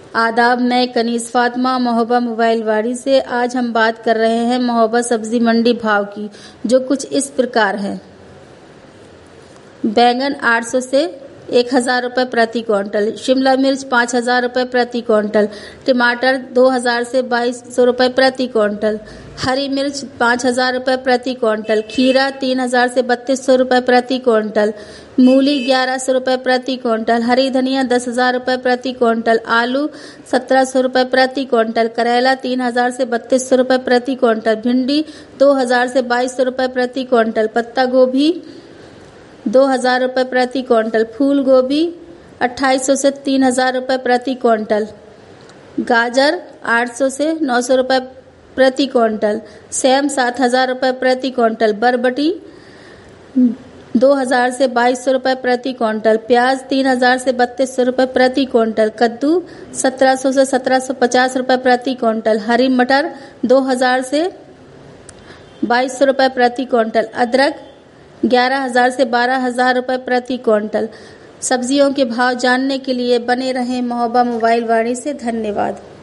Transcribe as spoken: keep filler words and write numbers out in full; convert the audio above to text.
आदाब, मैं कनीज़ फातिमा महोबा मोबाइल वाड़ी से। आज हम बात कर रहे हैं महोबा सब्जी मंडी भाव की, जो कुछ इस प्रकार है। बैंगन आठ सौ से एक हज़ार रुपये प्रति क्विंटल, शिमला मिर्च पाँच हज़ार रुपये प्रति क्विंटल, टमाटर दो हज़ार से बाईस सौ रुपये प्रति क्विंटल, हरी मिर्च पाँच हज़ार रुपये प्रति क्विंटल, खीरा तीन हज़ार से बत्तीस सौ रुपये प्रति क्विंटल, मूली ग्यारह सौ रुपये प्रति क्विंटल, हरी धनिया दस हज़ार रुपये प्रति क्विंटल, आलू सत्रह सौ रुपये प्रति क्विंटल, करेला तीन हज़ार से बत्तीस सौ रुपये प्रति क्विंटल, भिंडी दो हज़ार से बाईस सौ रुपये प्रति क्विंटल, पत्ता गोभी दो हज़ार रुपये प्रति क्विंटल, फूल गोभी अट्ठाईस सौ से तीन हज़ार रुपये प्रति क्विंटल, गाजर आठ सौ से नौ सौ रुपये प्रति क्विंटल, सेम सात हज़ार रुपये प्रति क्विंटल, बरबटी दो हज़ार से बाईस सौ रुपये प्रति क्विंटल, प्याज तीन हज़ार से बत्तीस सौ रुपये प्रति क्विंटल, कद्दू सत्रह सौ से सत्रह सौ पचास रुपये प्रति क्विंटल, हरी मटर दो हज़ार से बाईस सौ रुपये प्रति क्विंटल, अदरक ग्यारह हज़ार से बारह हज़ार रुपये प्रति क्विंटल। सब्जियों के भाव जानने के लिए बने रहें महोबा मोबाइल वाणी से। धन्यवाद।